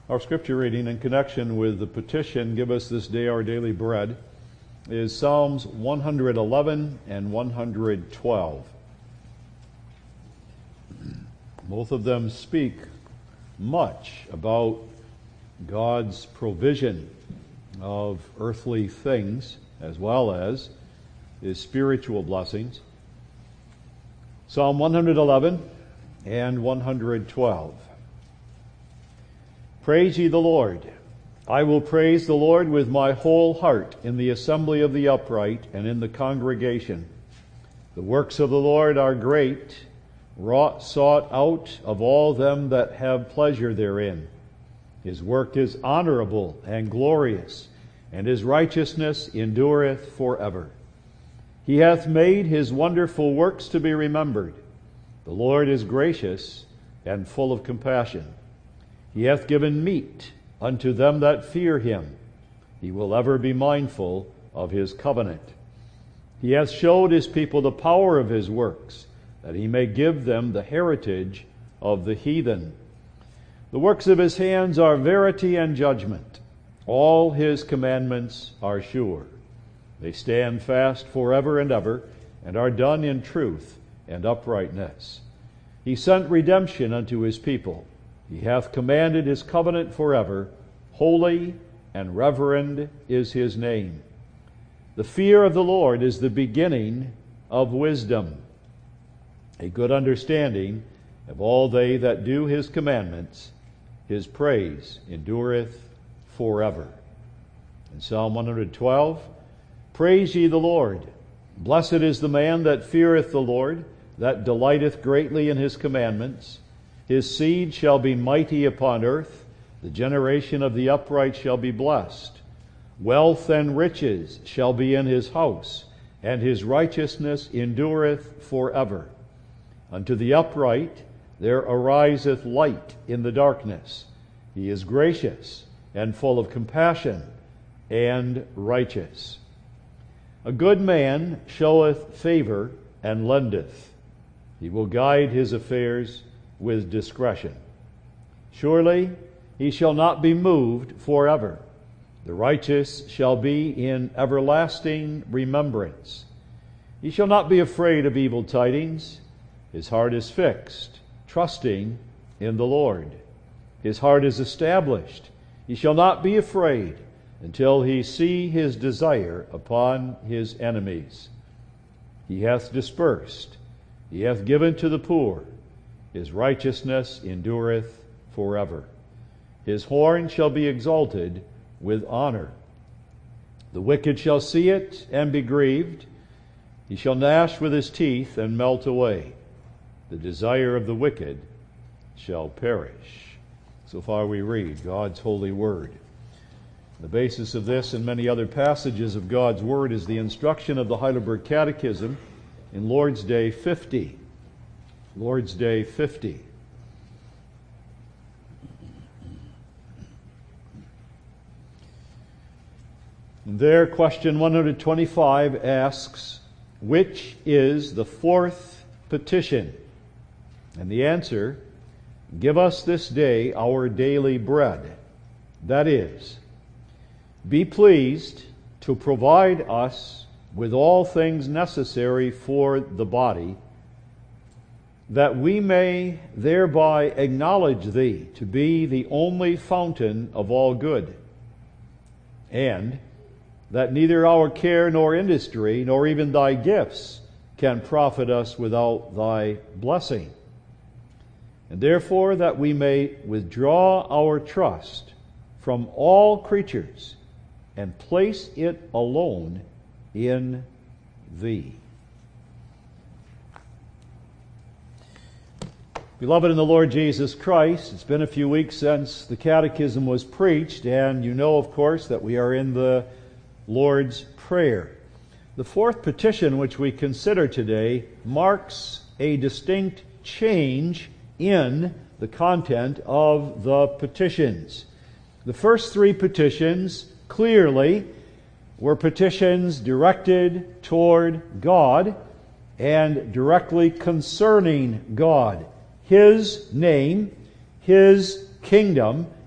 Our scripture reading in connection with the petition, "Give us this day our daily bread," is Psalms 111 and 112. Both of them speak much about God's provision of earthly things as well as His spiritual blessings. Psalm 111 and 112. Praise ye the Lord. I will praise the Lord with my whole heart in the assembly of the upright and in the congregation. The works of the Lord are great, sought out of all them that have pleasure therein. His work is honorable and glorious, and His righteousness endureth forever. He hath made His wonderful works to be remembered. The Lord is gracious and full of compassion. He hath given meat unto them that fear Him. He will ever be mindful of His covenant. He hath showed His people the power of His works, that He may give them the heritage of the heathen. The works of His hands are verity and judgment. All His commandments are sure. They stand fast forever and ever, and are done in truth and uprightness. He sent redemption unto His people. He hath commanded His covenant forever. Holy and reverend is His name. The fear of the Lord is the beginning of wisdom. A good understanding of all they that do His commandments. His praise endureth forever. In Psalm 112, praise ye the Lord. Blessed is the man that feareth the Lord, that delighteth greatly in His commandments. His seed shall be mighty upon earth. The generation of the upright shall be blessed. Wealth and riches shall be in his house, and his righteousness endureth forever. Unto the upright there ariseth light in the darkness. He is gracious and full of compassion and righteous. A good man showeth favor and lendeth. He will guide his affairs with discretion. Surely he shall not be moved forever. The righteous shall be in everlasting remembrance. He shall not be afraid of evil tidings. His heart is fixed, trusting in the Lord. His heart is established. He shall not be afraid until he see his desire upon his enemies. He hath dispersed. He hath given to the poor. His righteousness endureth forever. His horn shall be exalted with honor. The wicked shall see it and be grieved. He shall gnash with his teeth and melt away. The desire of the wicked shall perish. So far we read God's holy word. The basis of this and many other passages of God's word is the instruction of the Heidelberg Catechism in Lord's Day 50. Lord's Day 50. And there, question 125 asks, which is the fourth petition? And the answer, give us this day our daily bread. That is, be pleased to provide us with all things necessary for the body, that we may thereby acknowledge Thee to be the only fountain of all good, and that neither our care nor industry nor even Thy gifts can profit us without Thy blessing. And therefore that we may withdraw our trust from all creatures and place it alone in Thee. Beloved in the Lord Jesus Christ, it's been a few weeks since the Catechism was preached, and you know, of course, that we are in the Lord's Prayer. The fourth petition which we consider today marks a distinct change in the content of the petitions. The first three petitions clearly were petitions directed toward God and directly concerning God, His name, His kingdom,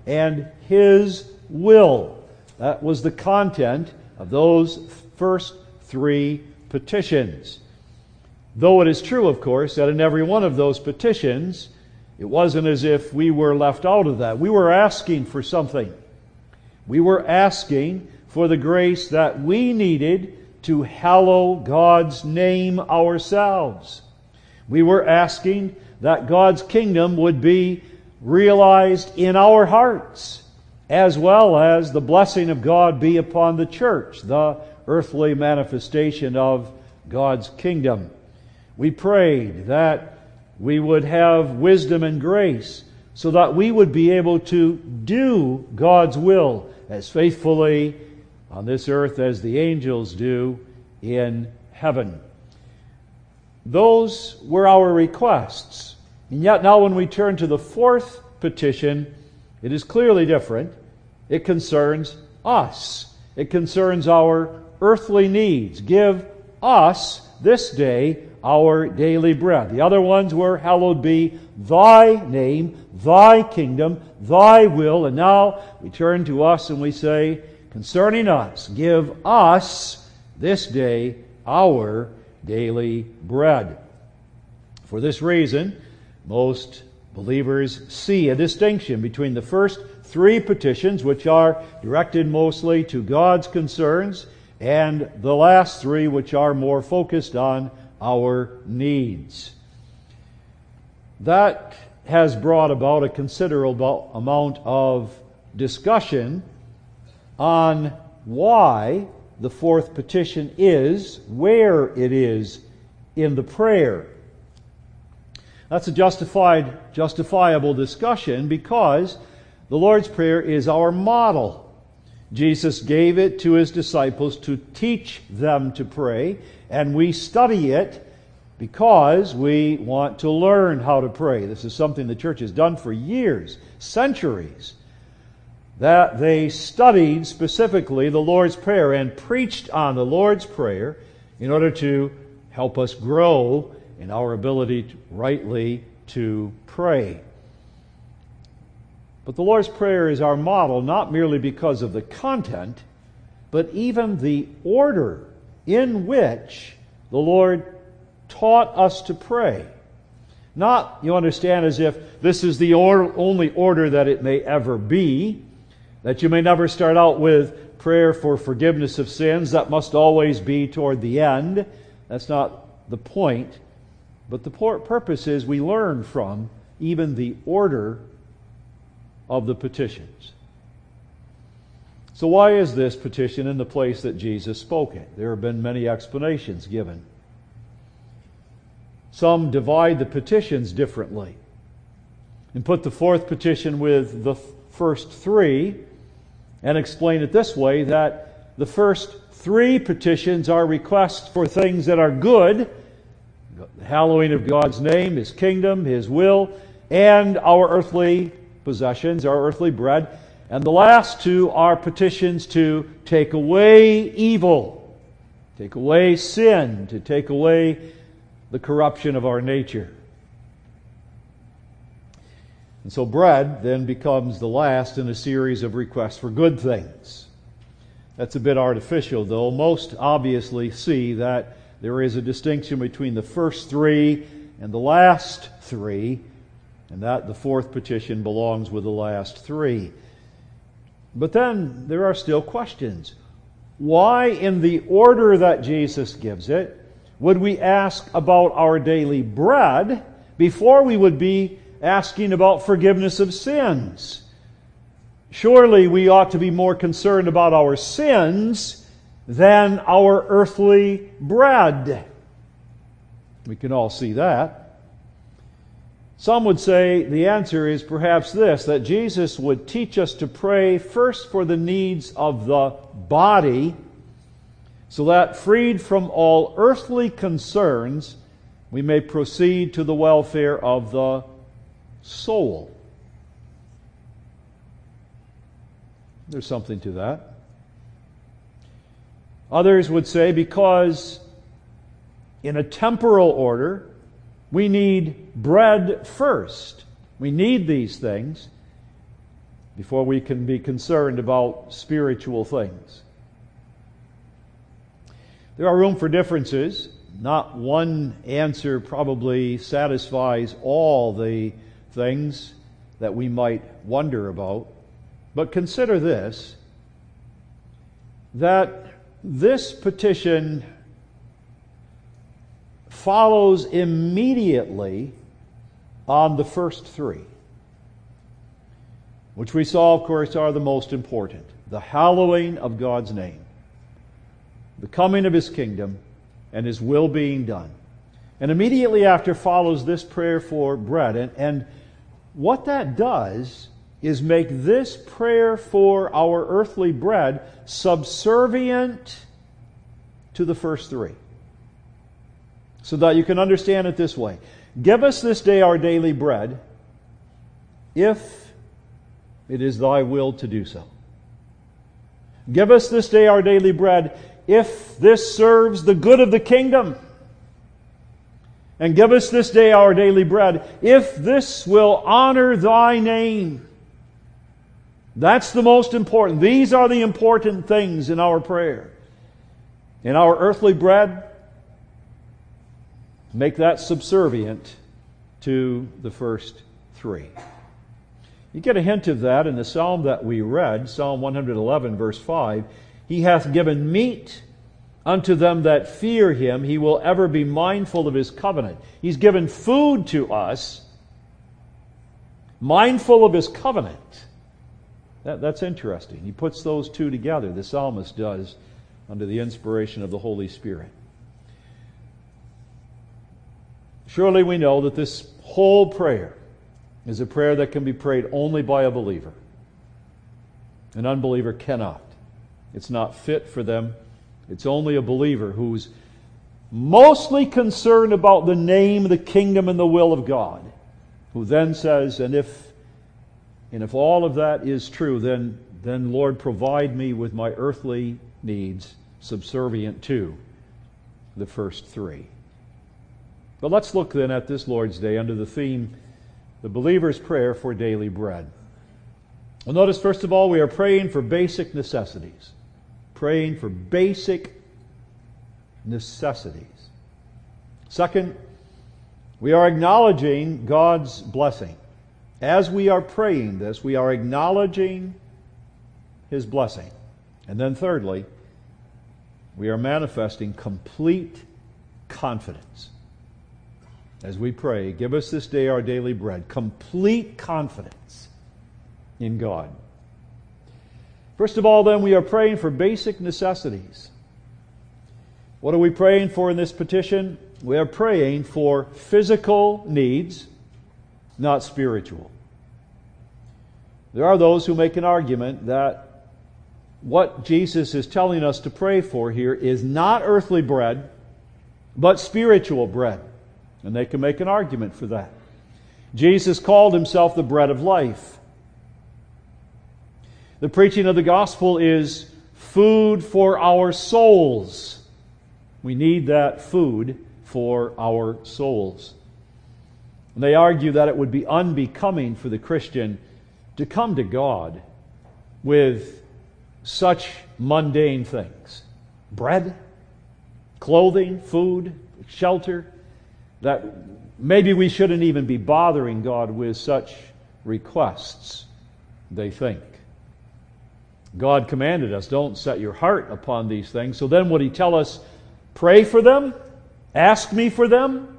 and His will. That was the content of those first three petitions. Though it is true, of course, that in every one of those petitions, it wasn't as if we were left out of that. We were asking for something. We were asking for the grace that we needed to hallow God's name ourselves. We were asking that God's kingdom would be realized in our hearts, as well as the blessing of God be upon the church, the earthly manifestation of God's kingdom. We prayed that we would have wisdom and grace so that we would be able to do God's will as faithfully on this earth as the angels do in heaven. Those were our requests. And yet now when we turn to the fourth petition, it is clearly different. It concerns us. It concerns our earthly needs. Give us this day our daily bread. The other ones were, hallowed be Thy name, Thy kingdom, Thy will. And now we turn to us and we say, concerning us, give us this day our daily bread. For this reason, most believers see a distinction between the first three petitions, which are directed mostly to God's concerns, and the last three, which are more focused on our needs. That has brought about a considerable amount of discussion on why the fourth petition is where it is in the prayer. That's a justifiable discussion because the Lord's Prayer is our model. Jesus gave it to His disciples to teach them to pray, and we study it because we want to learn how to pray. This is something the church has done for years, centuries, that they studied specifically the Lord's Prayer and preached on the Lord's Prayer in order to help us grow in our ability rightly to pray. But the Lord's Prayer is our model not merely because of the content, but even the order in which the Lord taught us to pray. Not, you understand, as if this is the only order that it may ever be, that you may never start out with prayer for forgiveness of sins. That must always be toward the end. That's not the point. But the purpose is we learn from even the order of the petitions. So why is this petition in the place that Jesus spoke it? There have been many explanations given. Some divide the petitions differently and put the fourth petition with the first three and explain it this way, that the first three petitions are requests for things that are good, the hallowing of God's name, His kingdom, His will, and our earthly possessions, our earthly bread. And the last two are petitions to take away evil, take away sin, to take away the corruption of our nature. And so bread then becomes the last in a series of requests for good things. That's a bit artificial, though. Most obviously see that there is a distinction between the first three and the last three, and that the fourth petition belongs with the last three. But then there are still questions. Why, in the order that Jesus gives it, would we ask about our daily bread before we would be asking about forgiveness of sins? Surely we ought to be more concerned about our sins than our earthly bread. We can all see that. Some would say the answer is perhaps this, that Jesus would teach us to pray first for the needs of the body, so that freed from all earthly concerns, we may proceed to the welfare of the soul. There's something to that. Others would say because in a temporal order, we need bread first. We need these things. before we can be concerned about spiritual things. There are room for differences. Not one answer probably satisfies all the things that we might wonder about. But consider this, that this petition follows immediately on the first three, which we saw, of course, are the most important. The hallowing of God's name, the coming of His kingdom, and His will being done. And immediately after follows this prayer for bread. And what that does is make this prayer for our earthly bread subservient to the first three. So that you can understand it this way. Give us this day our daily bread, if it is Thy will to do so. Give us this day our daily bread, if this serves the good of the kingdom. And give us this day our daily bread, if this will honor Thy name. That's the most important. These are the important things in our prayer. In our earthly bread, make that subservient to the first three. You get a hint of that in the psalm that we read, Psalm 111, verse 5. He hath given meat unto them that fear Him. He will ever be mindful of His covenant. He's given food to us, mindful of His covenant. That's interesting. He puts those two together, the psalmist does, under the inspiration of the Holy Spirit. Surely we know that this whole prayer is a prayer that can be prayed only by a believer. An unbeliever cannot. It's not fit for them. It's only a believer who's mostly concerned about the name, the kingdom, and the will of God, who then says, and if all of that is true, then Lord, provide me with my earthly needs subservient to the first three. But let's look then at this Lord's Day under the theme, the believer's prayer for daily bread. Well, notice, first of all, we are praying for basic necessities. Praying for basic necessities. Second, we are acknowledging God's blessing. As we are praying this, we are acknowledging His blessing. And then thirdly, we are manifesting complete confidence. As we pray, give us this day our daily bread. Complete confidence in God. First of all, then, we are praying for basic necessities. What are we praying for in this petition? We are praying for physical needs, not spiritual. There are those who make an argument that what Jesus is telling us to pray for here is not earthly bread, but spiritual bread. And they can make an argument for that. Jesus called Himself the bread of life. The preaching of the gospel is food for our souls. We need that food for our souls. And they argue that it would be unbecoming for the Christian to come to God with such mundane things. Bread, clothing, food, shelter. That maybe we shouldn't even be bothering God with such requests, they think. God commanded us, don't set your heart upon these things. So then would He tell us, pray for them? Ask me for them?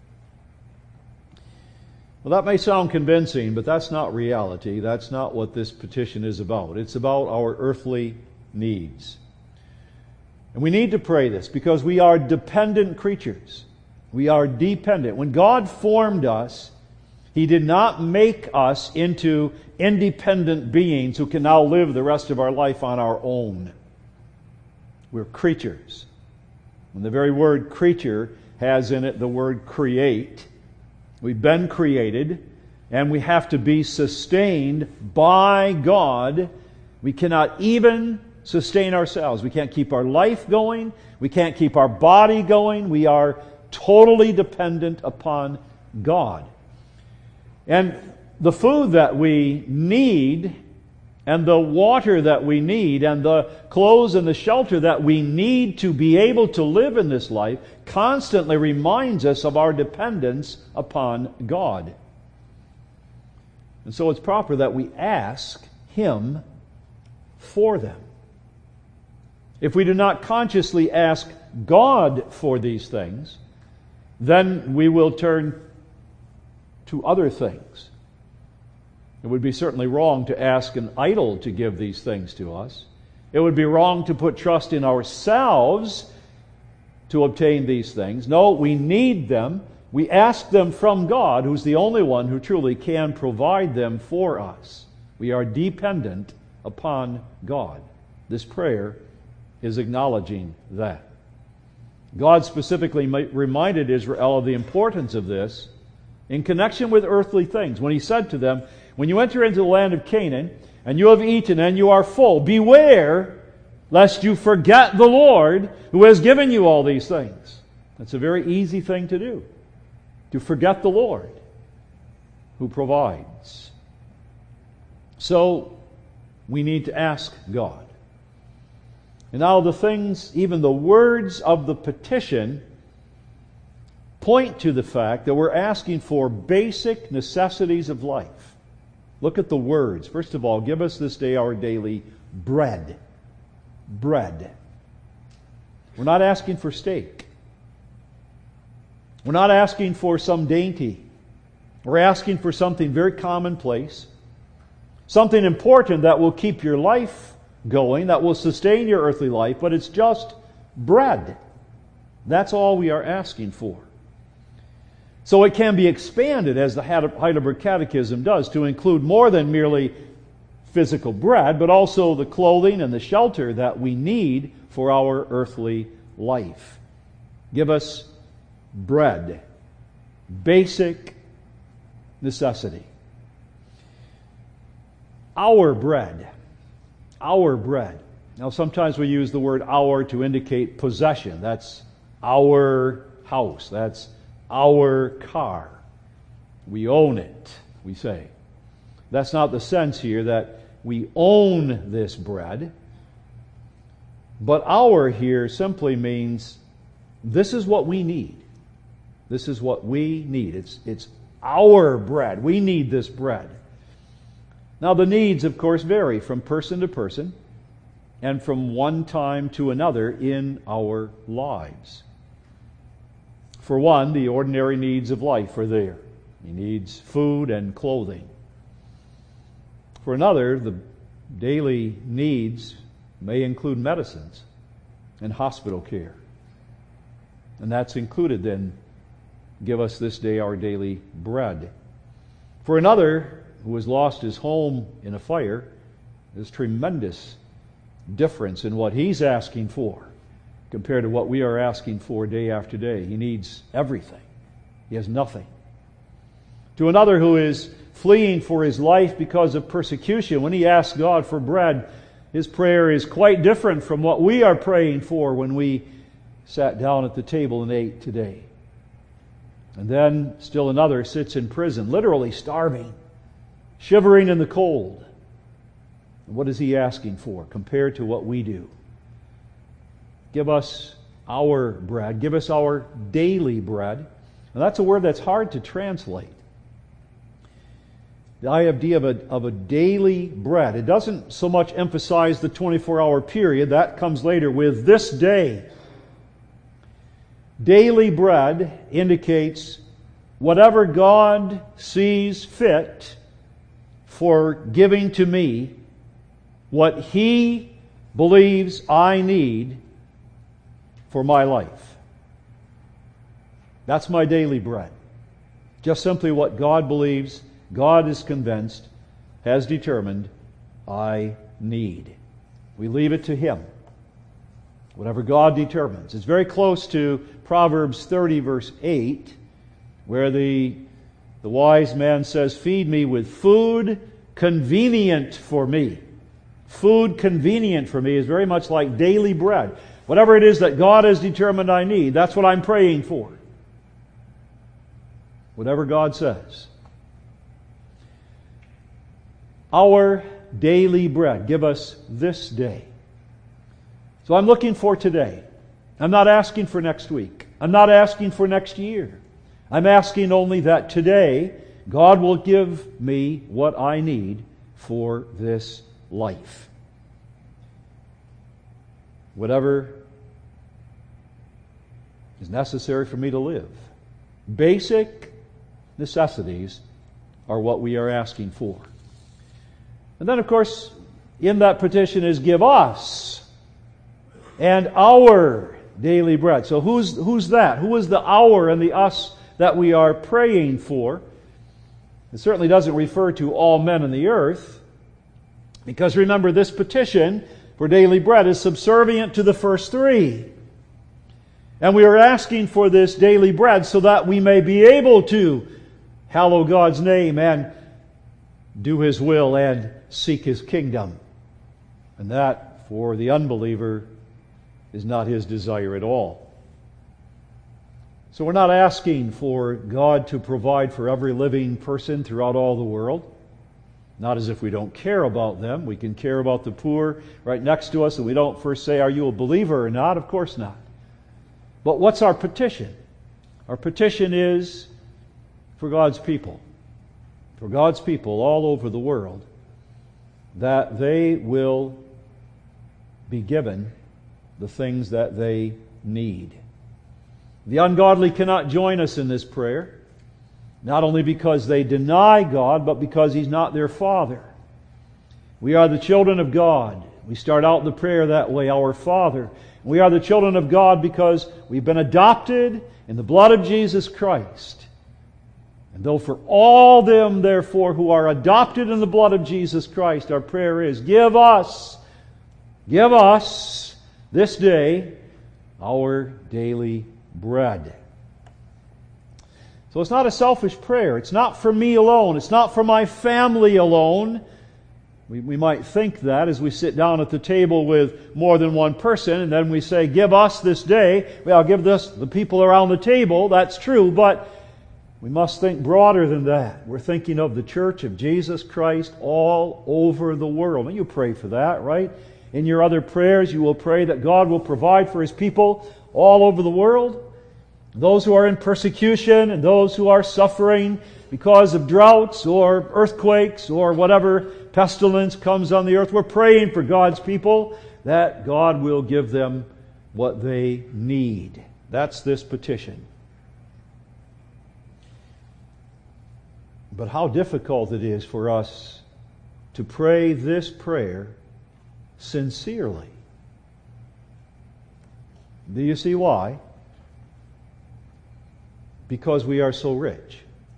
Well, that may sound convincing, but that's not reality. That's not what this petition is about. It's about our earthly needs. And we need to pray this because we are dependent creatures. We are dependent. When God formed us, He did not make us into independent beings who can now live the rest of our life on our own. We're creatures. And the very word creature has in it the word create. We've been created, and we have to be sustained by God. We cannot even sustain ourselves. We can't keep our life going. We can't keep our body going. We are totally dependent upon God. And the food that we need and the water that we need and the clothes and the shelter that we need to be able to live in this life constantly reminds us of our dependence upon God. And so it's proper that we ask Him for them. If we do not consciously ask God for these things, then we will turn to other things. It would be certainly wrong to ask an idol to give these things to us. It would be wrong to put trust in ourselves to obtain these things. No, we need them. We ask them from God, who's the only one who truly can provide them for us. We are dependent upon God. This prayer is acknowledging that. God specifically reminded Israel of the importance of this in connection with earthly things when He said to them, when you enter into the land of Canaan, and you have eaten and you are full, beware lest you forget the Lord who has given you all these things. That's a very easy thing to do, to forget the Lord who provides. So, we need to ask God. And now the things, even the words of the petition, point to the fact that we're asking for basic necessities of life. Look at the words. First of all, give us this day our daily bread. Bread. We're not asking for steak. We're not asking for some dainty. We're asking for something very commonplace, something important that will keep your life going, that will sustain your earthly life, but it's just bread. That's all we are asking for. So it can be expanded, as the Heidelberg Catechism does, to include more than merely physical bread, but also the clothing and the shelter that we need for our earthly life. Give us bread. Basic necessity. Our bread. Our bread. Now sometimes we use the word our to indicate possession. That's our house. That's our car. We own it, we say. That's not the sense here that we own this bread. But our here simply means this is what we need. This is what we need. It's our bread. We need this bread. Now the needs, of course, vary from person to person and from one time to another in our lives. For one, the ordinary needs of life are there. He needs food and clothing. For another, the daily needs may include medicines and hospital care. And that's included then, give us this day our daily bread. For another, who has lost his home in a fire, there's tremendous difference in what he's asking for compared to what we are asking for day after day. He needs everything. He has nothing. To another who is fleeing for his life because of persecution, when he asks God for bread, his prayer is quite different from what we are praying for when we sat down at the table and ate today. And then still another sits in prison, literally starving, shivering in the cold. What is he asking for compared to what we do? Give us our bread. Give us our daily bread. And that's a word that's hard to translate. The idea of a daily bread. It doesn't so much emphasize the 24-hour period. That comes later with this day. Daily bread indicates whatever God sees fit for giving to me, what He believes I need for my life. That's my daily bread. Just simply what God believes, God is convinced, has determined I need. We leave it to Him. Whatever God determines. It's very close to Proverbs 30 verse 8, where the wise man says, feed me with food convenient for me. Food convenient for me is very much like daily bread. Whatever it is that God has determined I need, that's what I'm praying for. Whatever God says. Our daily bread. Give us this day. So I'm looking for today. I'm not asking for next week. I'm not asking for next year. I'm asking only that today God will give me what I need for this life. Whatever is necessary for me to live. Basic necessities are what we are asking for. And then, of course, in that petition is give us and our daily bread. So who's that? Who is the our and the us that we are praying for? It certainly doesn't refer to all men on the earth, because remember, this petition for daily bread is subservient to the first three. And we are asking for this daily bread so that we may be able to hallow God's name and do His will and seek His kingdom. And that, for the unbeliever, is not his desire at all. So we're not asking for God to provide for every living person throughout all the world. Not as if we don't care about them. We can care about the poor right next to us, and we don't first say, are you a believer or not? Of course not. But what's our petition? Our petition is for God's people. For God's people all over the world, that they will be given the things that they need. The ungodly cannot join us in this prayer, not only because they deny God, but because He's not their Father. We are the children of God. We start out the prayer that way, our Father. We are the children of God because we've been adopted in the blood of Jesus Christ. And though for all them, therefore, who are adopted in the blood of Jesus Christ, our prayer is, give us this day our daily bread. So it's not a selfish prayer. It's not for me alone. It's not for my family alone. We might think that as we sit down at the table with more than one person, and then we say, give us this day. Well, I'll give this the people around the table. That's true, but we must think broader than that. We're thinking of the church of Jesus Christ all over the world. And you pray for that, right? In your other prayers, you will pray that God will provide for His people all over the world. Those who are in persecution and those who are suffering because of droughts or earthquakes or whatever pestilence comes on the earth. We're praying for God's people that God will give them what they need. That's this petition. But how difficult it is for us to pray this prayer sincerely. Do you see why? Because we are so rich.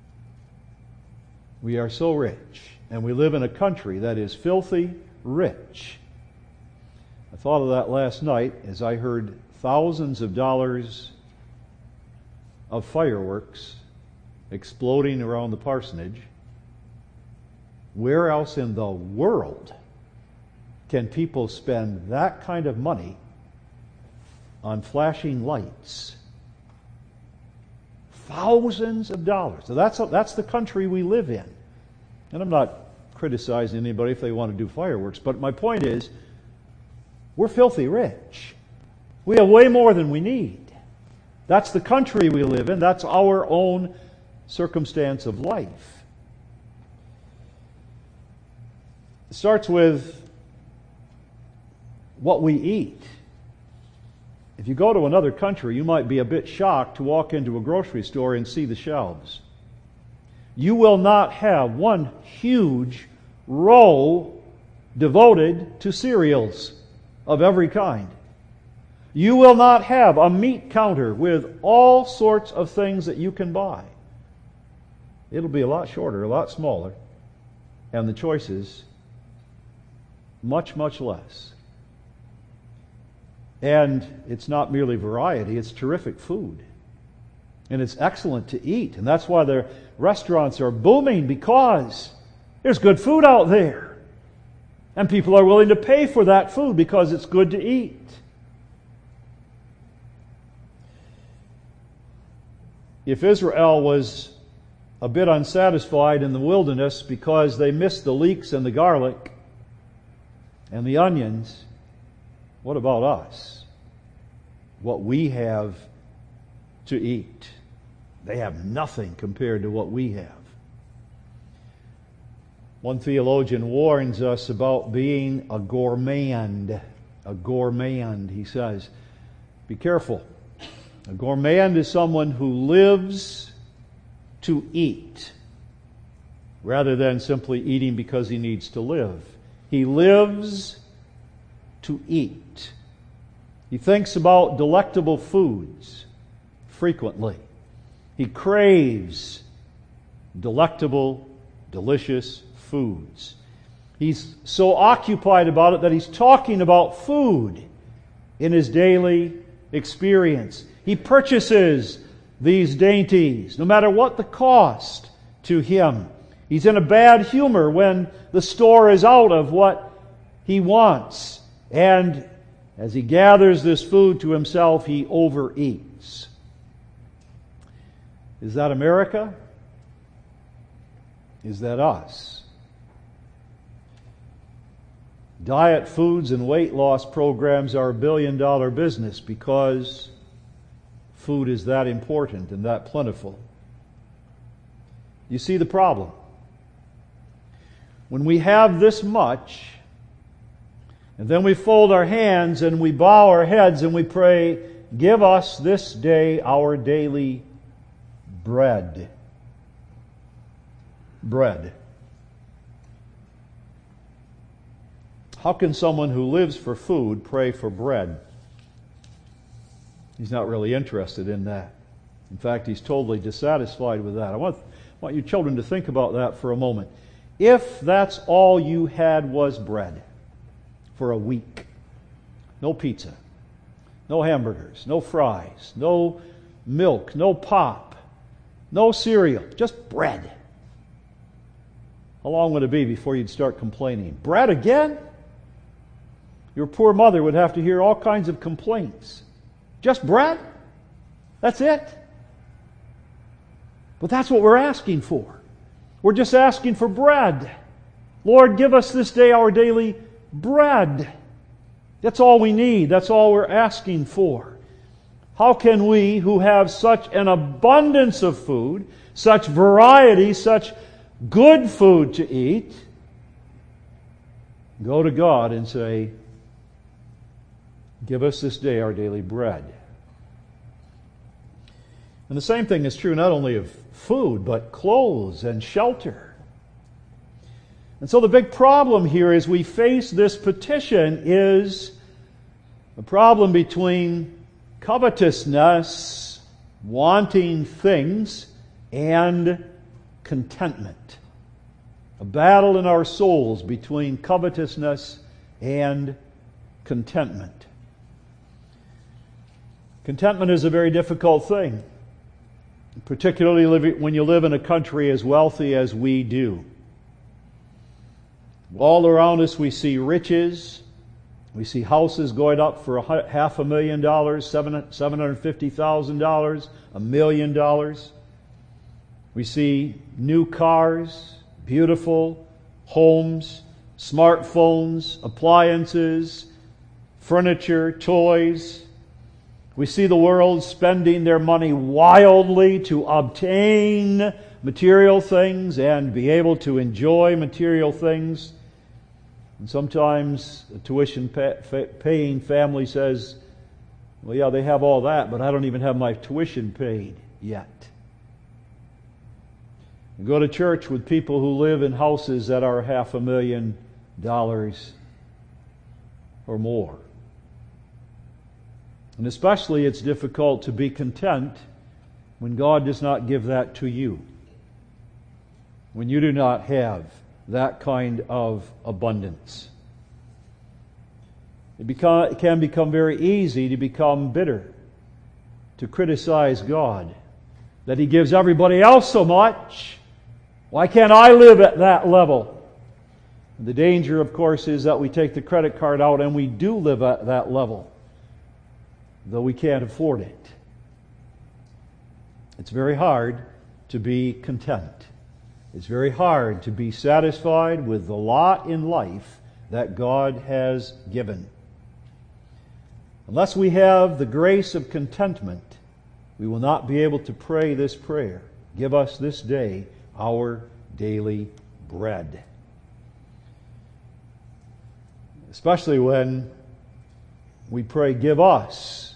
We are so rich. And we live in a country that is filthy rich. I thought of that last night as I heard thousands of dollars of fireworks exploding around the parsonage. Where else in the world can people spend that kind of money on flashing lights? Thousands of dollars. So that's the country we live in. And I'm not criticizing anybody if they want to do fireworks, but my point is, we're filthy rich. We have way more than we need. That's the country we live in. That's our own circumstance of life. It starts with what we eat. If you go to another country, you might be a bit shocked to walk into a grocery store and see the shelves. You will not have one huge row devoted to cereals of every kind. You will not have a meat counter with all sorts of things that you can buy. It'll be a lot shorter, a lot smaller, and the choices much, much less. And it's not merely variety, it's terrific food. And it's excellent to eat. And that's why the restaurants are booming, because there's good food out there. And people are willing to pay for that food because it's good to eat. If Israel was a bit unsatisfied in the wilderness because they missed the leeks and the garlic, and the onions, what about us? What we have to eat. They have nothing compared to what we have. One theologian warns us about being a gourmand. A gourmand, he says. Be careful. A gourmand is someone who lives to eat, rather than simply eating because he needs to live. He lives to eat. He thinks about delectable foods frequently. He craves delectable, delicious foods. He's so occupied about it that he's talking about food in his daily experience. He purchases these dainties, no matter what the cost to him. He's in a bad humor when the store is out of what he wants. And as he gathers this food to himself, he overeats. Is that America? Is that us? Diet foods and weight loss programs are a billion-dollar business because food is that important and that plentiful. You see the problem? When we have this much, and then we fold our hands and we bow our heads and we pray, "Give us this day our daily bread." Bread. How can someone who lives for food pray for bread? He's not really interested in that. In fact, he's totally dissatisfied with that. I want you children to think about that for a moment. If that's all you had was bread for a week, no pizza, no hamburgers, no fries, no milk, no pop, no cereal, just bread, how long would it be before you'd start complaining? Bread again? Your poor mother would have to hear all kinds of complaints. Just bread? That's it? But that's what we're asking for. We're just asking for bread. Lord, give us this day our daily bread. That's all we need. That's all we're asking for. How can we, who have such an abundance of food, such variety, such good food to eat, go to God and say, "Give us this day our daily bread"? And the same thing is true not only of food, but clothes and shelter. And so the big problem here as we face this petition is a problem between covetousness, wanting things, and contentment. A battle in our souls between covetousness and contentment. Contentment is a very difficult thing, particularly when you live in a country as wealthy as we do. All around us we see riches. We see houses going up for $500,000, $750,000, $1 million. We see new cars, beautiful homes, smartphones, appliances, furniture, toys. We see the world spending their money wildly to obtain material things and be able to enjoy material things. And sometimes a tuition-paying family says, "Well, yeah, they have all that, but I don't even have my tuition paid yet." You go to church with people who live in houses that are $500,000 or more. And especially it's difficult to be content when God does not give that to you. When you do not have that kind of abundance. It can become very easy to become bitter, to criticize God, that He gives everybody else so much. Why can't I live at that level? The danger, of course, is that we take the credit card out and we do live at that level, though we can't afford it. It's very hard to be content. It's very hard to be satisfied with the lot in life that God has given. Unless we have the grace of contentment, we will not be able to pray this prayer. Give us this day our daily bread. Especially when we pray, give us.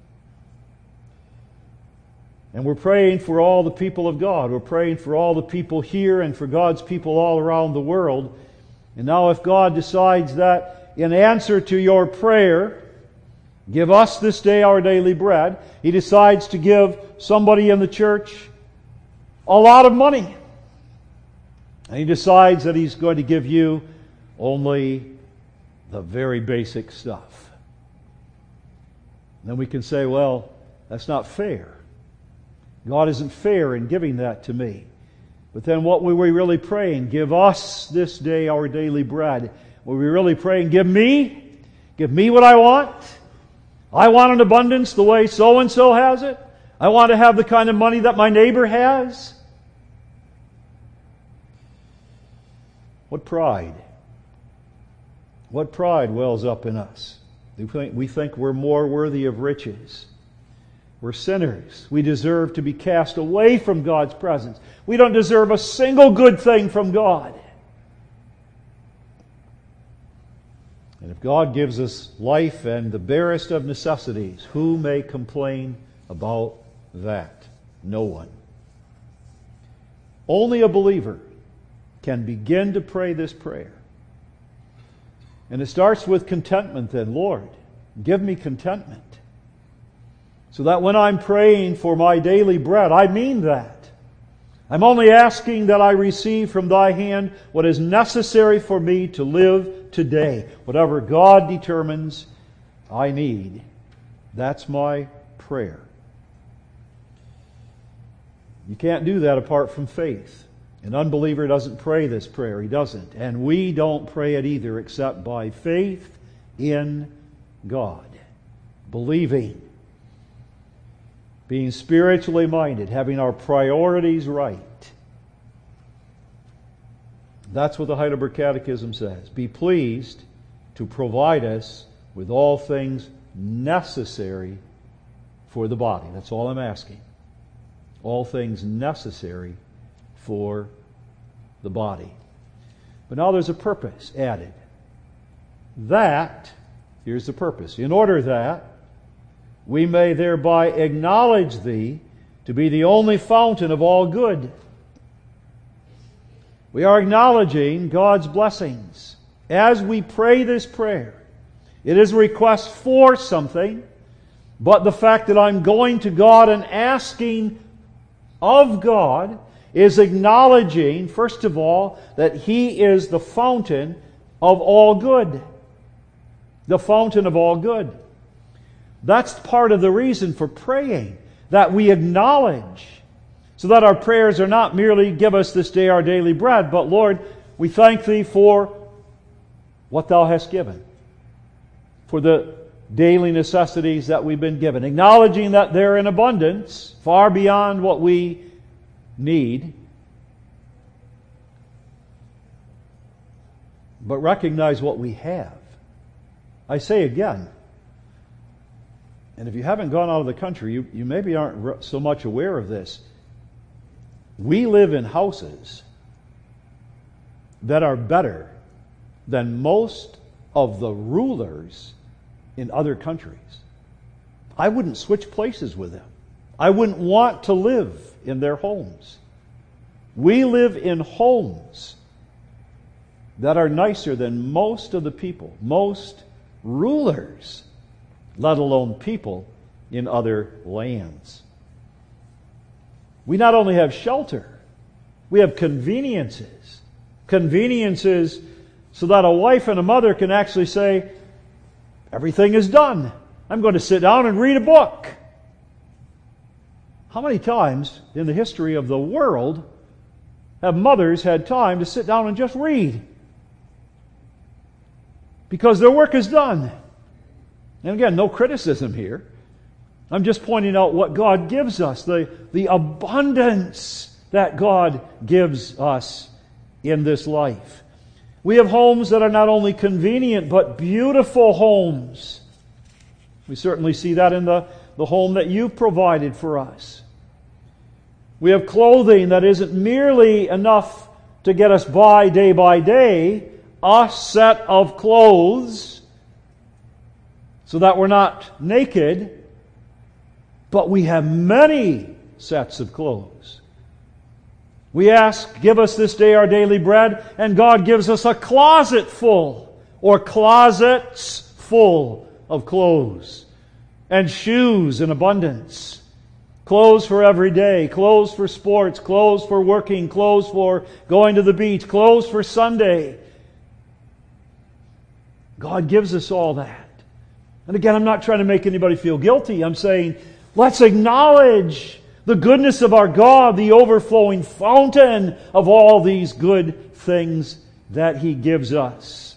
And we're praying for all the people of God. We're praying for all the people here and for God's people all around the world. And now if God decides that in answer to your prayer, give us this day our daily bread, He decides to give somebody in the church a lot of money. And He decides that He's going to give you only the very basic stuff. Then we can say, well, that's not fair. God isn't fair in giving that to me. But then what were we really praying? Give us this day our daily bread. Were we really praying, give me what I want? I want an abundance the way so-and-so has it. I want to have the kind of money that my neighbor has. What pride? What pride wells up in us? We think we're more worthy of riches. We're sinners. We deserve to be cast away from God's presence. We don't deserve a single good thing from God. And if God gives us life and the barest of necessities, who may complain about that? No one. Only a believer can begin to pray this prayer. And it starts with contentment then. Lord, give me contentment. So that when I'm praying for my daily bread, I mean that. I'm only asking that I receive from Thy hand what is necessary for me to live today. Whatever God determines I need, that's my prayer. You can't do that apart from faith. An unbeliever doesn't pray this prayer. He doesn't. And we don't pray it either except by faith in God. Believing. Being spiritually minded, having our priorities right. That's what the Heidelberg Catechism says. Be pleased to provide us with all things necessary for the body. That's all I'm asking. All things necessary for the body. But now there's a purpose added. Here's the purpose. In order that we may thereby acknowledge Thee to be the only fountain of all good. We are acknowledging God's blessings. As we pray this prayer, it is a request for something, but the fact that I'm going to God and asking of God is acknowledging, first of all, that He is the fountain of all good. The fountain of all good. That's part of the reason for praying, that we acknowledge, so that our prayers are not merely give us this day our daily bread, but Lord, we thank Thee for what Thou hast given, for the daily necessities that we've been given, acknowledging that they're in abundance, far beyond what we need, but recognize what we have. I say again, and if you haven't gone out of the country, you maybe aren't so much aware of this. We live in houses that are better than most of the rulers in other countries. I wouldn't switch places with them. I wouldn't want to live in their homes. We live in homes that are nicer than most of the people, most rulers, let alone people in other lands. We not only have shelter, we have conveniences. Conveniences so that a wife and a mother can actually say, everything is done. I'm going to sit down and read a book. How many times in the history of the world have mothers had time to sit down and just read? Because their work is done. And again, no criticism here. I'm just pointing out what God gives us, the abundance that God gives us in this life. We have homes that are not only convenient, but beautiful homes. We certainly see that in the home that you've provided for us. We have clothing that isn't merely enough to get us by day, a set of clothes, so that we're not naked, but we have many sets of clothes. We ask, give us this day our daily bread, and God gives us a closet full, or closets full of clothes, and shoes in abundance. Clothes for every day, clothes for sports, clothes for working, clothes for going to the beach, clothes for Sunday. God gives us all that. And again, I'm not trying to make anybody feel guilty. I'm saying, let's acknowledge the goodness of our God, the overflowing fountain of all these good things that He gives us.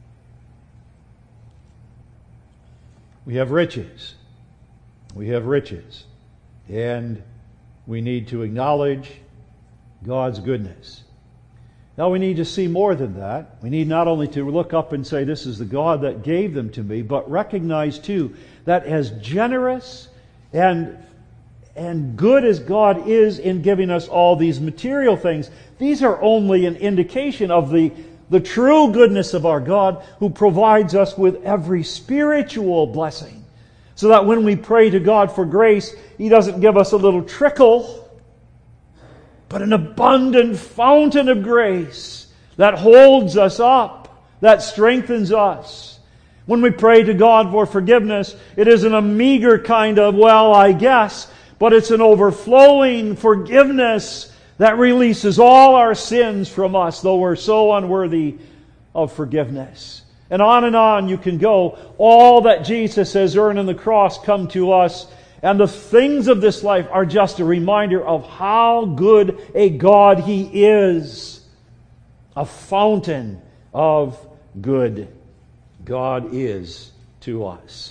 We have riches. We have riches. And we need to acknowledge God's goodness. Now we need to see more than that. We need not only to look up and say, this is the God that gave them to me, but recognize too that as generous and good as God is in giving us all these material things, these are only an indication of the true goodness of our God, who provides us with every spiritual blessing. So that when we pray to God for grace, He doesn't give us a little trickle, but an abundant fountain of grace that holds us up, that strengthens us. When we pray to God for forgiveness, it isn't a meager kind of, well, I guess, but it's an overflowing forgiveness that releases all our sins from us, though we're so unworthy of forgiveness. And on you can go. All that Jesus has earned on the cross come to us, and the things of this life are just a reminder of how good a God He is. A fountain of good God is to us.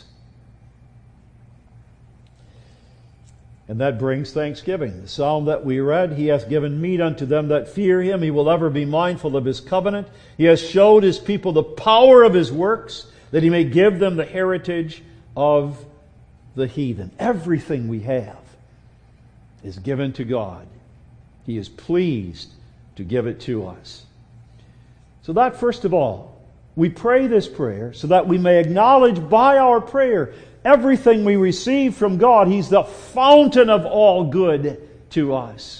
And that brings thanksgiving. The psalm that we read, He hath given meat unto them that fear Him. He will ever be mindful of His covenant. He has showed His people the power of His works, that He may give them the heritage of the heathen. Everything we have is given to God. He is pleased to give it to us. So that, first of all, we pray this prayer so that we may acknowledge by our prayer everything we receive from God. He's the fountain of all good to us.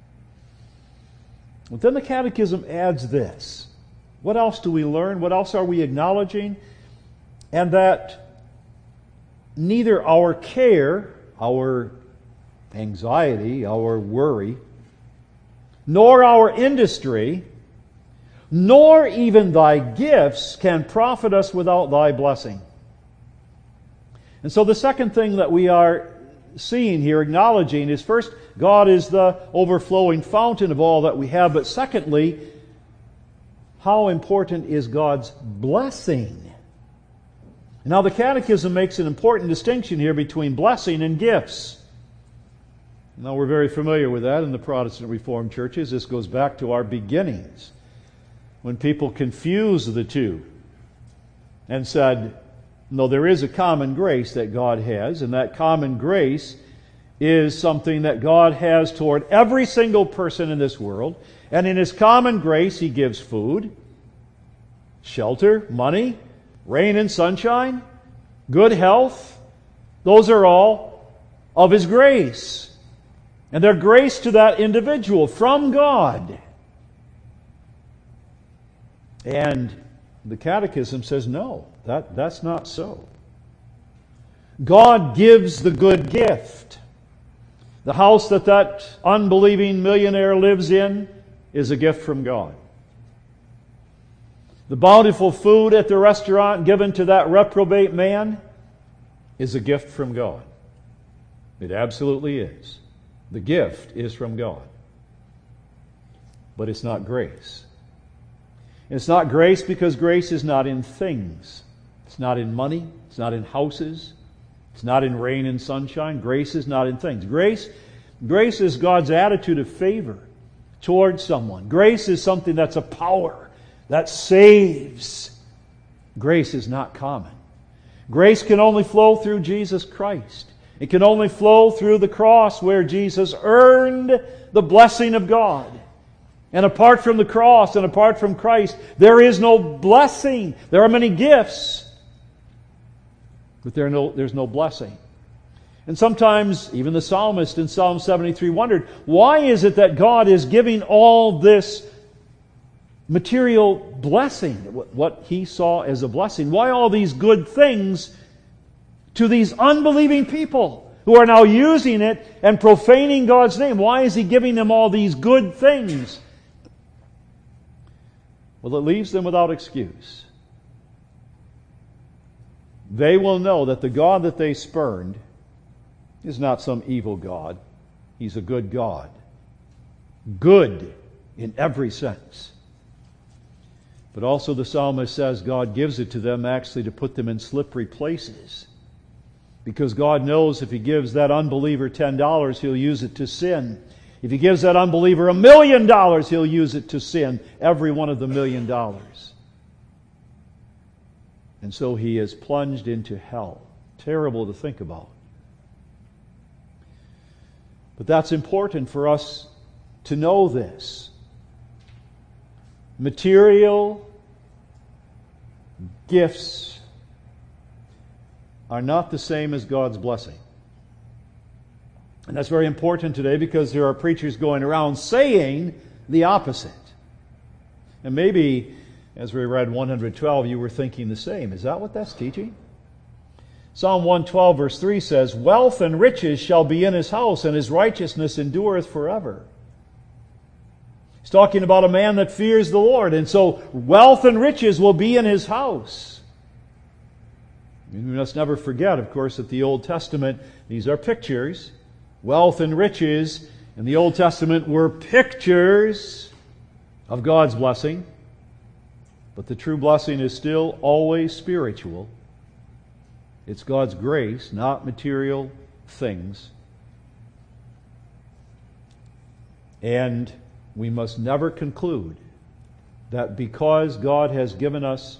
But then the Catechism adds this. What else do we learn? What else are we acknowledging? And that neither our care, our anxiety, our worry, nor our industry, nor even Thy gifts can profit us without Thy blessing. And so the second thing that we are seeing here, acknowledging, is first, God is the overflowing fountain of all that we have. But secondly, how important is God's blessing? Now the Catechism makes an important distinction here between blessing and gifts. Now we're very familiar with that in the Protestant Reformed churches. This goes back to our beginnings, when people confused the two and said, no, there is a common grace that God has, and that common grace is something that God has toward every single person in this world. And in His common grace, He gives food, shelter, money, rain and sunshine, good health. Those are all of His grace. And they're grace to that individual from God. And the Catechism says, no, that's not so. God gives the good gift. The house that unbelieving millionaire lives in is a gift from God. The bountiful food at the restaurant given to that reprobate man is a gift from God. It absolutely is. The gift is from God. But it's not grace. It's not grace because grace is not in things. It's not in money. It's not in houses. It's not in rain and sunshine. Grace is not in things. Grace is God's attitude of favor towards someone. Grace is something that's a power that saves. Grace is not common. Grace can only flow through Jesus Christ. It can only flow through the cross where Jesus earned the blessing of God. And apart from the cross and apart from Christ, there is no blessing. There are many gifts, but there's no blessing. And sometimes even the psalmist in Psalm 73 wondered, why is it that God is giving all this material blessing, what he saw as a blessing? Why all these good things to these unbelieving people who are now using it and profaning God's name? Why is he giving them all these good things? Well, it leaves them without excuse. They will know that the God that they spurned is not some evil God. He's a good God. Good in every sense. But also the psalmist says God gives it to them actually to put them in slippery places. Because God knows if He gives that unbeliever $10, he'll use it to sin. If He gives that unbeliever $1 million, he'll use it to sin. Every one of the $1 million. And so he is plunged into hell. Terrible to think about. But that's important for us to know this. Material gifts are not the same as God's blessing. And that's very important today because there are preachers going around saying the opposite. And maybe, as we read 112, you were thinking the same. Is that what that's teaching? Psalm 112 verse 3 says, "Wealth and riches shall be in his house, and his righteousness endureth forever." He's talking about a man that fears the Lord, and so wealth and riches will be in his house. We must never forget, of course, that the Old Testament, these are pictures. Wealth and riches in the Old Testament were pictures of God's blessing, but the true blessing is still always spiritual. It's God's grace, not material things. And we must never conclude that because God has given us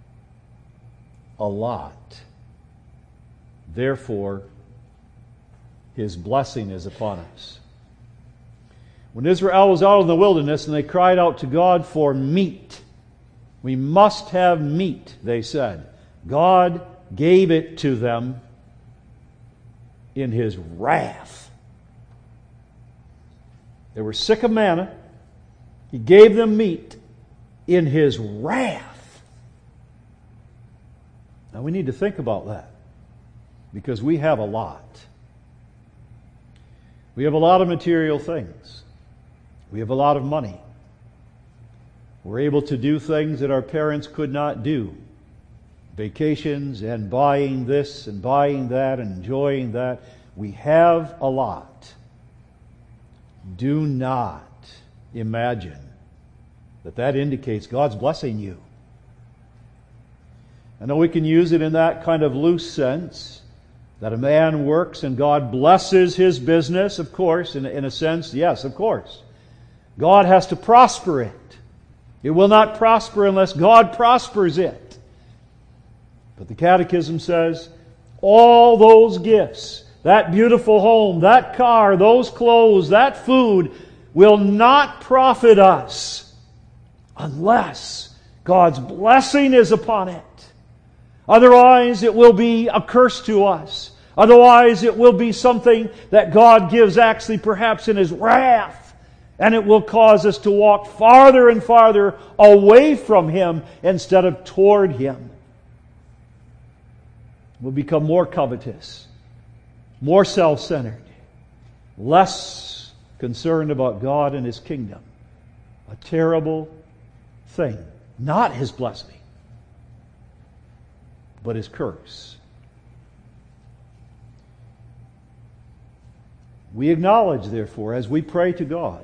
a lot, therefore His blessing is upon us. When Israel was out in the wilderness and they cried out to God for meat, we must have meat, they said. God gave it to them in His wrath. They were sick of manna. He gave them meat in His wrath. Now we need to think about that because we have a lot. We have a lot of material things. We have a lot of money. We're able to do things that our parents could not do. Vacations and buying this and buying that and enjoying that. We have a lot. Do not imagine that indicates God's blessing you. I know we can use it in that kind of loose sense, that a man works and God blesses his business, of course, in a sense, yes, of course. God has to prosper it. It will not prosper unless God prospers it. But the Catechism says, all those gifts, that beautiful home, that car, those clothes, that food, will not profit us unless God's blessing is upon it. Otherwise, it will be a curse to us. Otherwise, it will be something that God gives actually perhaps in His wrath. And it will cause us to walk farther and farther away from Him instead of toward Him. We'll become more covetous, more self-centered, less concerned about God and His kingdom. A terrible thing. Not His blessing, but His curse. We acknowledge, therefore, as we pray to God,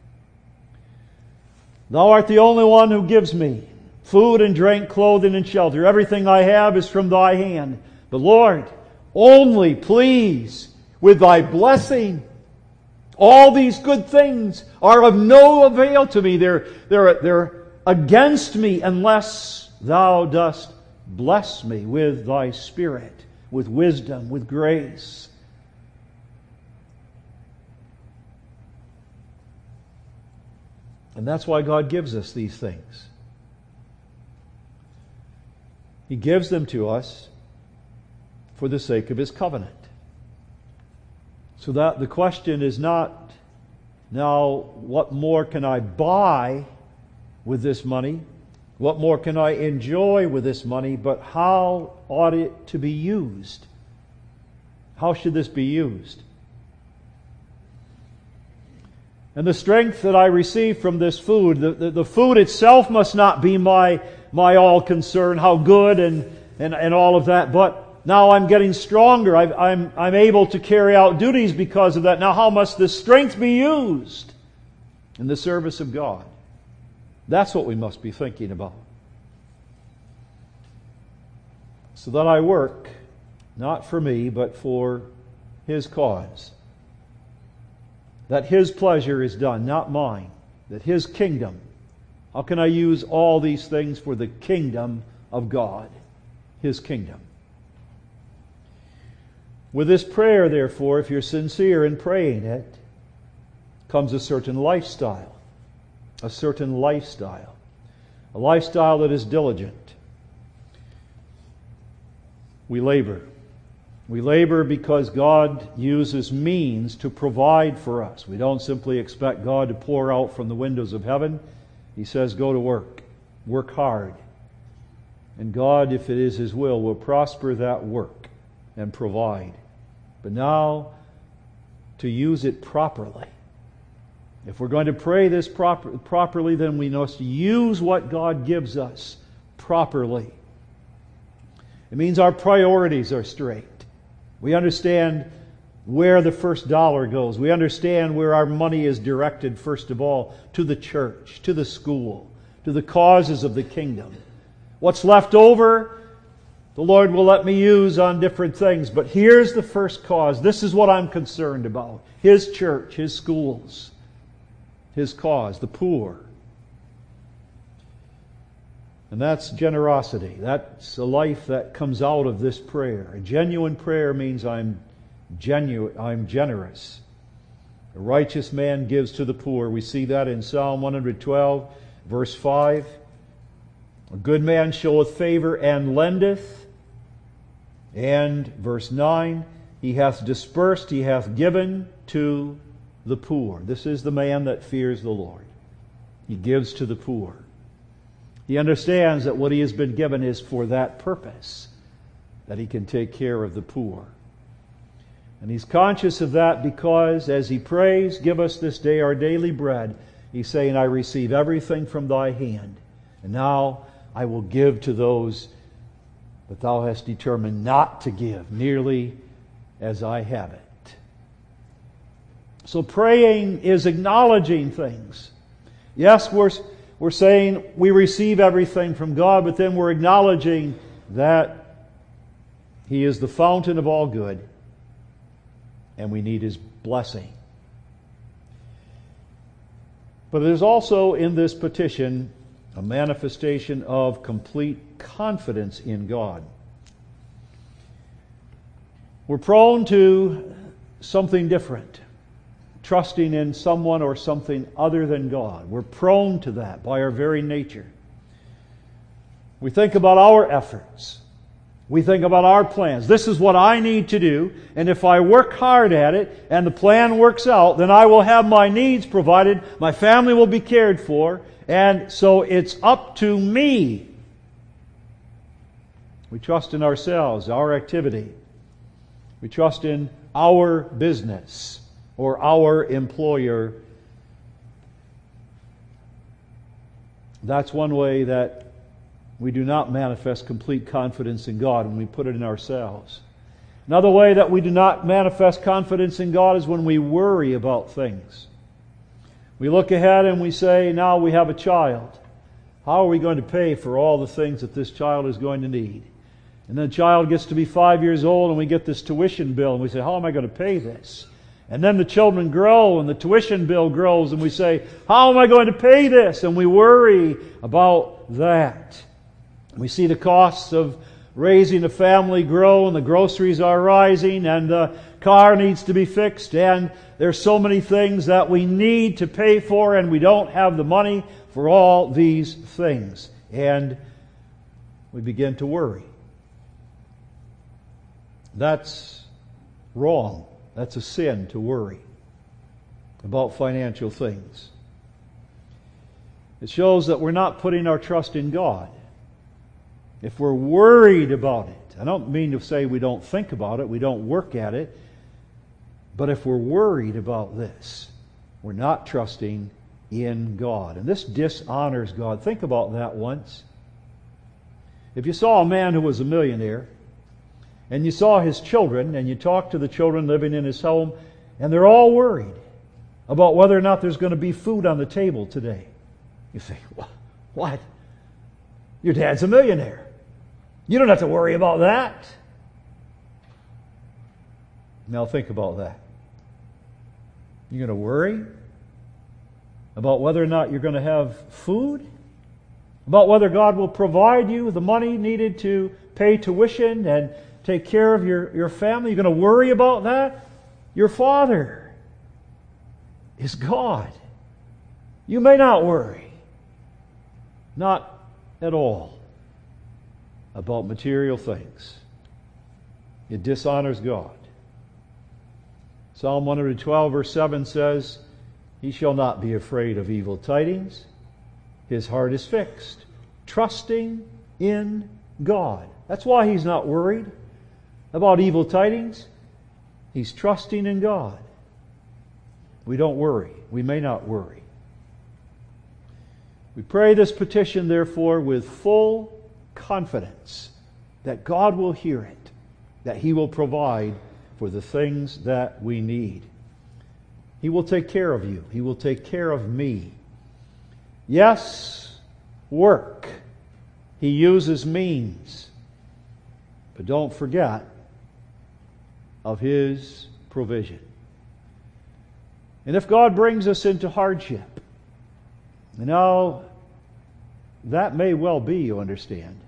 Thou art the only one who gives me food and drink, clothing and shelter. Everything I have is from Thy hand. But Lord, only please with Thy blessing. All these good things are of no avail to me. They're against me unless thou dost bless me with thy Spirit, with wisdom, with grace. And that's why God gives us these things. He gives them to us for the sake of His covenant. So that the question is not, now, what more can I buy with this money? What more can I enjoy with this money? But how ought it to be used? How should this be used? And the strength that I receive from this food, the food itself must not be my all concern, how good and all of that, but now I'm getting stronger. I'm able to carry out duties because of that. Now how must this strength be used in the service of God? That's what we must be thinking about. So that I work, not for me, but for His cause. That His pleasure is done, not mine. That His kingdom. How can I use all these things for the kingdom of God? His kingdom. With this prayer, therefore, if you're sincere in praying it, comes a certain lifestyle. A certain lifestyle. A lifestyle that is diligent. We labor. We labor because God uses means to provide for us. We don't simply expect God to pour out from the windows of heaven. He says, go to work. Work hard. And God, if it is His will prosper that work and provide. But now, to use it properly. If we're going to pray this properly, then we must use what God gives us properly. It means our priorities are straight. We understand where the first dollar goes. We understand where our money is directed, first of all, to the church, to the school, to the causes of the kingdom. What's left over, the Lord will let me use on different things. But here's the first cause. This is what I'm concerned about. His church, His schools, His cause, the poor. And that's generosity. That's a life that comes out of this prayer. A genuine prayer means I'm generous. A righteous man gives to the poor. We see that in Psalm 112, verse 5. A good man showeth favor and lendeth. And verse 9, he hath dispersed, he hath given to the poor. This is the man that fears the Lord. He gives to the poor. He understands that what he has been given is for that purpose, that he can take care of the poor. And he's conscious of that because as he prays, give us this day our daily bread, he's saying, I receive everything from thy hand. And now I will give to those that thou hast determined not to give, nearly as I have it. So praying is acknowledging things. Yes, we're saying we receive everything from God, but then we're acknowledging that He is the fountain of all good, and we need His blessing. But there's also in this petition a manifestation of complete confidence in God. We're prone to something different, trusting in someone or something other than God. We're prone to that by our very nature. We think about our efforts. We think about our plans. This is what I need to do, and if I work hard at it and the plan works out, then I will have my needs provided, my family will be cared for, and so it's up to me. We trust in ourselves, our activity. We trust in our business or our employer. That's one way that we do not manifest complete confidence in God, when we put it in ourselves. Another way that we do not manifest confidence in God is when we worry about things. We look ahead and we say, now we have a child. How are we going to pay for all the things that this child is going to need? And then the child gets to be 5 years old and we get this tuition bill and we say, how am I going to pay this? And then the children grow and the tuition bill grows and we say, how am I going to pay this? And we worry about that. We see the costs of raising a family grow and the groceries are rising and the car needs to be fixed and there's so many things that we need to pay for and we don't have the money for all these things. And we begin to worry. That's wrong. That's a sin to worry about financial things. It shows that we're not putting our trust in God. If we're worried about it, I don't mean to say we don't think about it, we don't work at it, but if we're worried about this, we're not trusting in God. And this dishonors God. Think about that once. If you saw a man who was a millionaire, and you saw his children, and you talked to the children living in his home, and they're all worried about whether or not there's going to be food on the table today. You think, what? Your dad's a millionaire. You don't have to worry about that. Now think about that. You're going to worry about whether or not you're going to have food? About whether God will provide you the money needed to pay tuition and take care of your family? You're going to worry about that? Your Father is God. You may not worry. Not at all about material things. It dishonors God. Psalm 112 verse 7 says, he shall not be afraid of evil tidings. His heart is fixed, trusting in God. That's why he's not worried about evil tidings. He's trusting in God. We don't worry. We may not worry. We pray this petition, therefore, with full confidence that God will hear it, that He will provide for the things that we need. He will take care of you. He will take care of me. Yes, work. He uses means. But don't forget of His provision. And if God brings us into hardship, that may well be, you understand.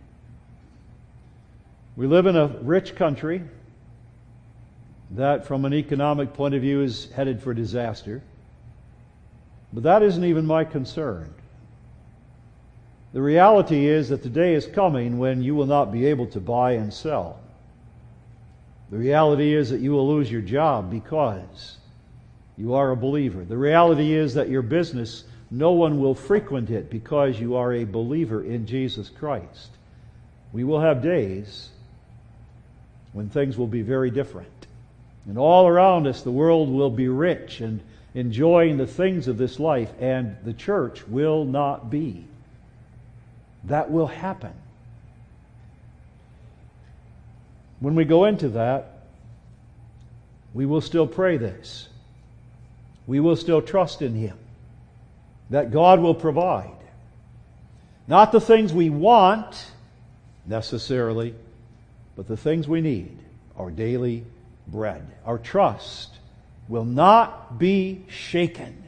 We live in a rich country that, from an economic point of view, is headed for disaster. But that isn't even my concern. The reality is that the day is coming when you will not be able to buy and sell. The reality is that you will lose your job because you are a believer. The reality is that your business, no one will frequent it because you are a believer in Jesus Christ. We will have days when things will be very different. And all around us, the world will be rich and enjoying the things of this life, and the church will not be. That will happen. When we go into that, we will still pray this. We will still trust in Him, that God will provide. Not the things we want, necessarily, but the things we need, our daily bread. Our trust will not be shaken.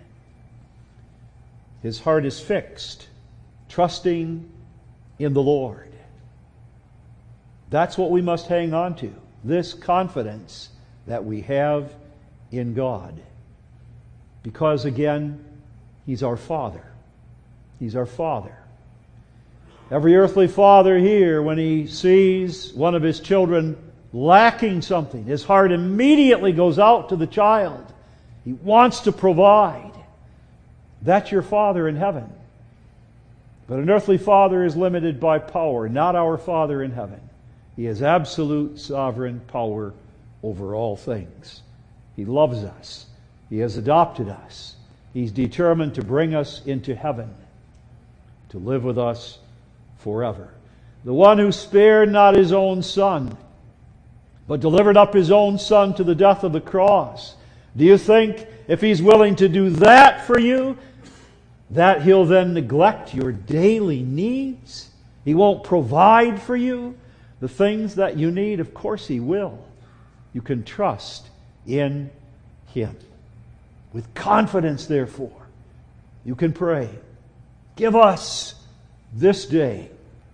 His heart is fixed, trusting in the Lord. That's what we must hang on to, this confidence that we have in God. Because again, He's our Father. He's our Father. Every earthly father here, when he sees one of his children lacking something, his heart immediately goes out to the child. He wants to provide. That's your Father in heaven. But an earthly father is limited by power, not our Father in heaven. He has absolute sovereign power over all things. He loves us. He has adopted us. He's determined to bring us into heaven, to live with us forever. The one who spared not His own Son, but delivered up His own Son to the death of the cross. Do you think if He's willing to do that for you, that He'll then neglect your daily needs? He won't provide for you the things that you need? Of course He will. You can trust in Him. With confidence, therefore, you can pray, give us this day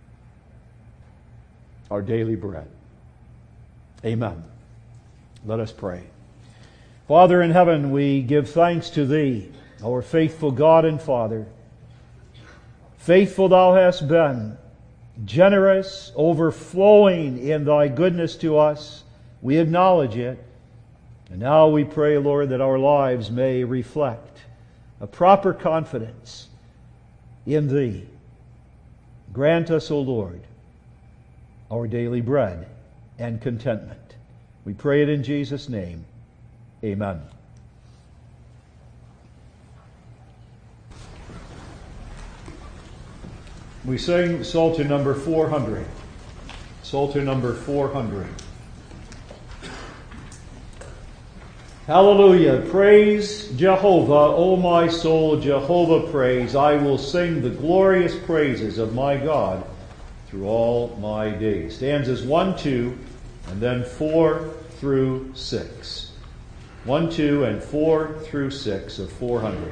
our daily bread. Amen. Let us pray. Father in heaven, we give thanks to Thee, our faithful God and Father. Faithful Thou hast been, generous, overflowing in Thy goodness to us. We acknowledge it. And now we pray, Lord, that our lives may reflect a proper confidence in Thee. Grant us, O Lord, our daily bread and contentment. We pray it in Jesus' name. Amen. We sing Psalter number 400. Psalter number 400. Hallelujah. Praise Jehovah, O my soul, Jehovah praise. I will sing the glorious praises of my God through all my days. Stanzas 1, 2, and then 4 through 6. 1, 2, and 4 through 6 of 400.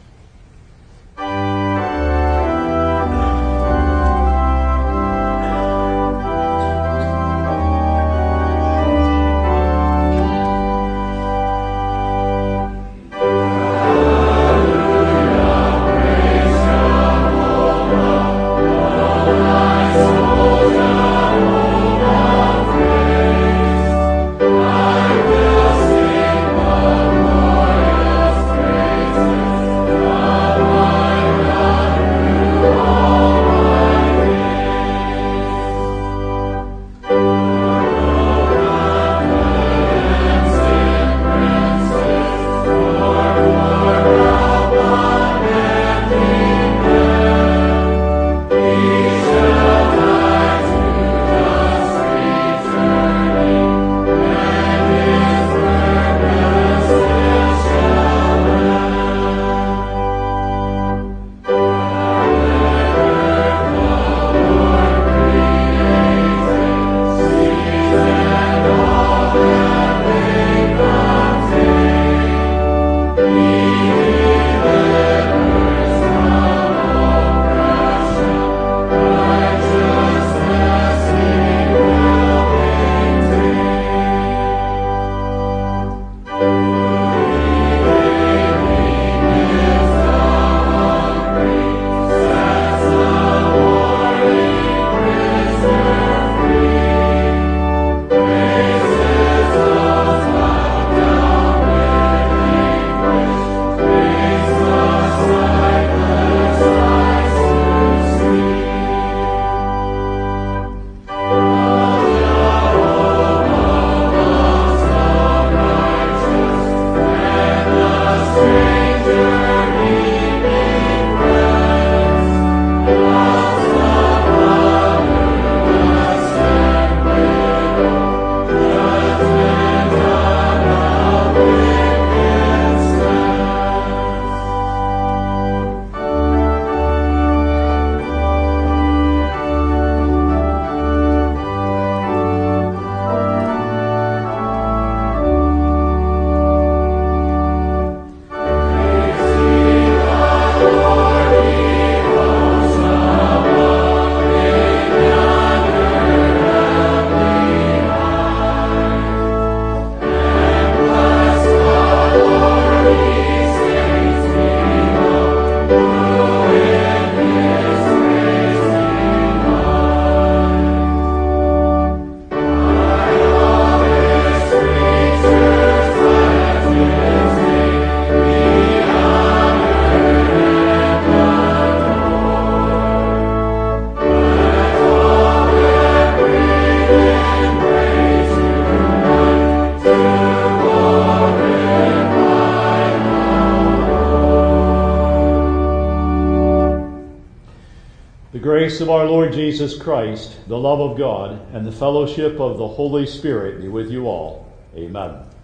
The grace of our Lord Jesus Christ, the love of God, and the fellowship of the Holy Spirit be with you all. Amen.